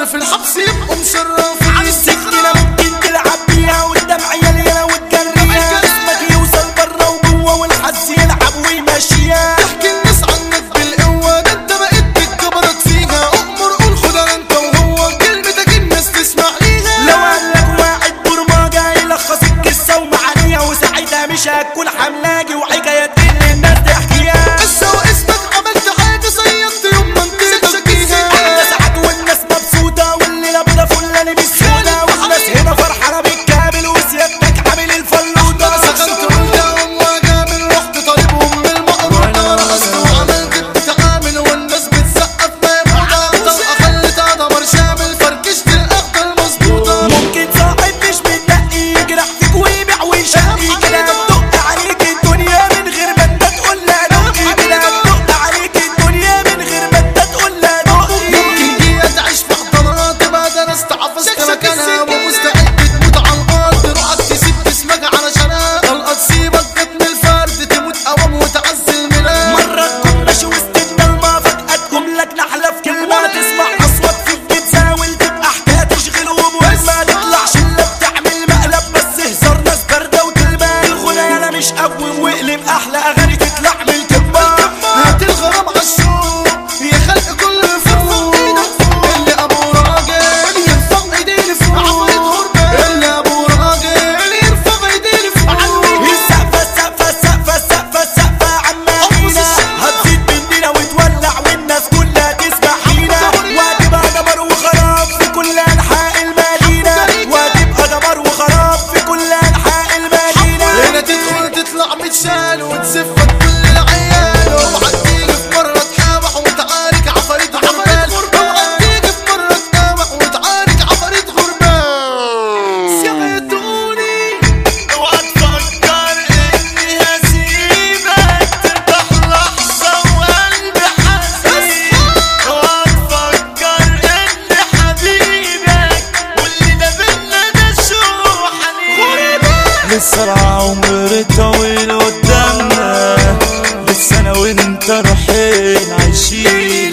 مر في الحبس يبقوا مشرفين. على السكينة ممكن تلعب بيها قدام عيالينا وتجريها، اسمك يوصل برا وجوه والحظ يلعب ويمشيها. تحكي الناس عنك بالقوة ده انت بقيت بتكبرك فيها. أؤمر قول خدها انت وهو كلمتك الناس تسمع ليها. لو قالك واحد برمجة يلخص القصة ومعانيها، وساعتها مش هتكون حملاجي وحكايات اللي الناس تحكيها. قصة واسمك عملت حاجة صيدت يوم ما انت فيها. احنا سعد والناس مبسوطة والليلة بيضة فلاني بالسودة، والناس هنا فرحانة بالكامل وسيادتك عامل الفلوطة. سخنت قلت أقوم وأجامل رحت طالبهم من المقروض. أنا رقصت وعملت بتعامل والناس بتسقف فاهم وعملت خلت أدمر شامل فركشت الأخدة المظبوطة. ممكن صاحب مش متنقي يجرح فيك ويبيع ويشقي كده، هتدق عليك الدنيا من غير ما انت تقول لا دقي كده، هتدق عليك الدنيا من غير ما انت تقول لا دقي. ممكن دقيقة تعيش في حضارات تبقى درست حفظت مكانها ومستعد تموت على الأرض. روحك تسيب اسمك علشانها طلقة تسيبك جت من الفرد تموت قوام وتعزل منها. مرة تكون ماشي وسط الضلمة فجأة تقوم لك نحلة في كلمة، تسمع أصوات فيك بتزاول تبقى حكاية تشغل ومهمة، تطلعش إلا بتعمل مقلب بس هزار ناس باردة وتلمة. الغنى أنا مش قوم واقلب أحلى أغاني تطلع من الكبة. هات الغرام عالشوق يا خلق كل فوق اللي ابو راجل يرفع ايديه لفوق. عفريت غربة اللي ابو راجل يرفع ايديه لفوق. السقفة السقفة السقفة السقفة السقفة عمالينا هتزيد مننا وتولع والناس كلها تسمع فينا، وهتبقى دمار وخراب في كل أنحاء المدينة، وهتبقى دمار وخراب في كل أنحاء المدينة. هنا تدخل تطلع متشال وتسفك كل العيال. اوعى تيجي في مرة تقاوح وتعارك عفاريت غربال. اوعى تيجي في مرة تقاوح وتعارك عفاريت غربال. سمعتوني اوعى تفكر اني هسيبك ترتاح لحظة وقلبي حزين، اوعى تفكر اني حبيبك واللي ده بينا ده شو حنين. لسه العمر طويل قدامنا، لسه انا وانت رايحين عايشين.